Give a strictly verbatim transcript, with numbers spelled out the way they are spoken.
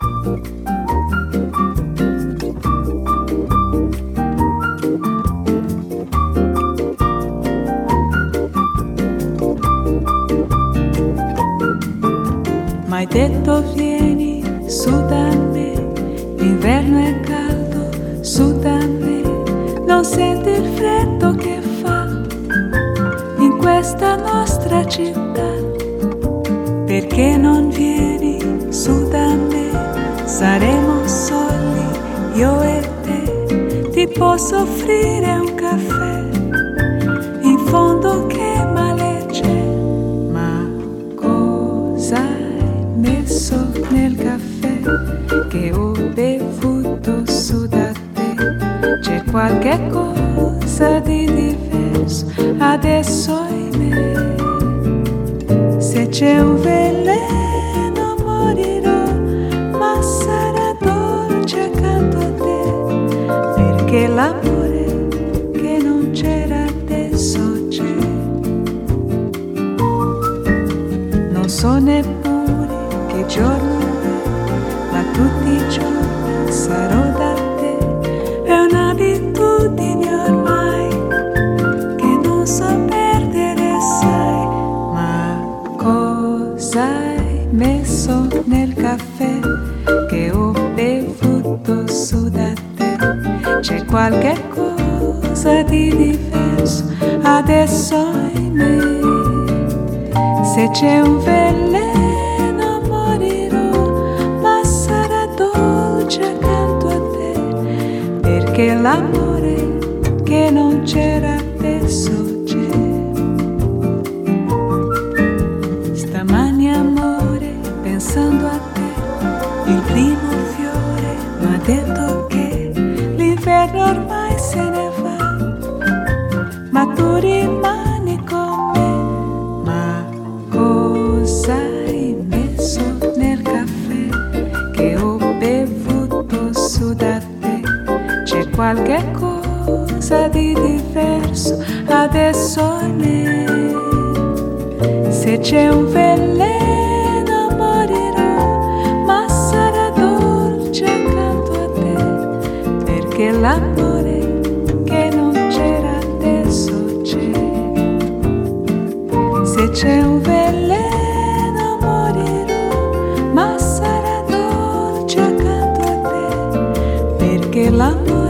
M'hai detto vieni su da me, l'inverno è caldo su da me, non senti il freddo che fa in questa nostra città, perché non vieni su da me, saremo soli io e te, ti posso offrire un caffè, in fondo che male c'è, ma cosa messo nel caffè che ho bevuto su da te? C'è qualche cosa di diverso adesso in me. Se c'è un veleno morirò, ma sarà dolce accanto a te, perché l'amore che non c'era adesso c'è. Non so neppure che giorno è, ma tutti i giorni sarò da te. È un'abitudine ormai che non so perdere, sai. Ma cosa hai messo nel caffè che ho bevuto su da te? C'è qualche cosa di diverso adesso in me. Se c'è un veleno morirò, ma sarà dolce accanto a te, perché l'amore che non c'era adesso c'è. Stamani amore, pensando a te, il primo fiore m'ha detto che l'inverno ormai se ne va, ma tu rimani con me. Cosa hai messo nel caffè che ho bevuto su da te? C'è qualche cosa di diverso adesso in me. Se c'è un veleno morirò, ma sarà dolce accanto a te, perché l'amore che non c'era adesso c'è. Se c'è un veleno morirò, ma sarà dolce accanto a te, perché l'amore